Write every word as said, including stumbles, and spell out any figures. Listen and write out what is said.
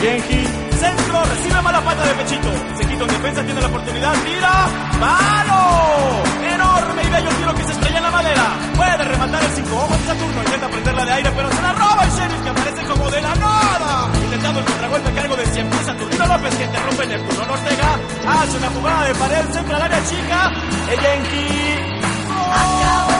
Genji, centro, recibe mala pata de pechito. Se quita en defensa, tiene la oportunidad, tira, ¡palo! Enorme y bello tiro que se estrella en la madera. Puede rematar el cinco ojos de Saturno, intenta prenderla de aire, pero se la roba el Sheriff, que aparece como de la nada. Intentando el contragolpe a cargo de siempre Saturnino López, que interrumpe Neptuno Ortega. Hace una jugada de pared, centra al área chica. El Genji. ¡Oh!